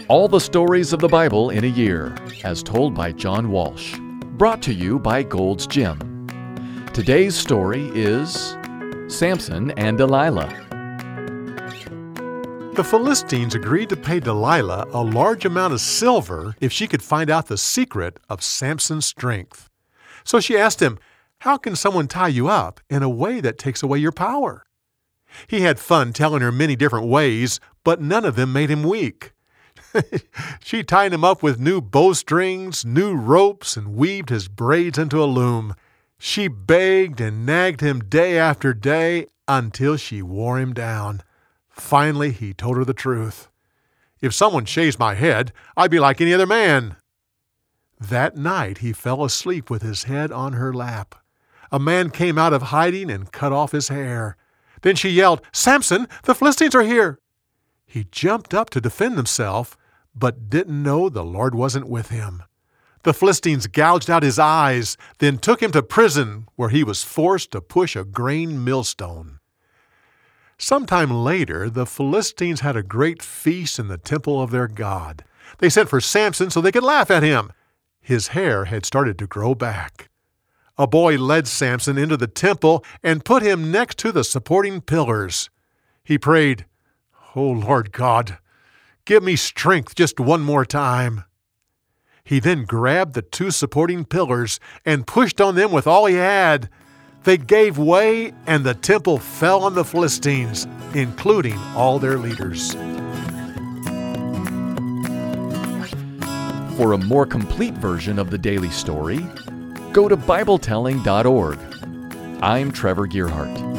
All the stories of the Bible in a year, as told by John Walsh. Brought to you by Gold's Gym. Today's story is Samson and Delilah. The Philistines agreed to pay Delilah a large amount of silver if she could find out the secret of Samson's strength. So she asked him, "How can someone tie you up in a way that takes away your power?" He had fun telling her many different ways, but none of them made him weak. She tied him up with new bowstrings, new ropes, and weaved his braids into a loom. She begged and nagged him day after day until she wore him down. Finally, he told her the truth. "If someone shaved my head, I'd be like any other man." That night, he fell asleep with his head on her lap. A man came out of hiding and cut off his hair. Then she yelled, "Samson, the Philistines are here!" He jumped up to defend himself, but didn't know the Lord wasn't with him. The Philistines gouged out his eyes, then took him to prison, where he was forced to push a grain millstone. Sometime later, the Philistines had a great feast in the temple of their god. They sent for Samson so they could laugh at him. His hair had started to grow back. A boy led Samson into the temple and put him next to the supporting pillars. He prayed, "Oh Lord God, give me strength just one more time." He then grabbed the two supporting pillars and pushed on them with all he had. They gave way, and the temple fell on the Philistines, including all their leaders. For a more complete version of the daily story, go to BibleTelling.org. I'm Trevor Gearhart.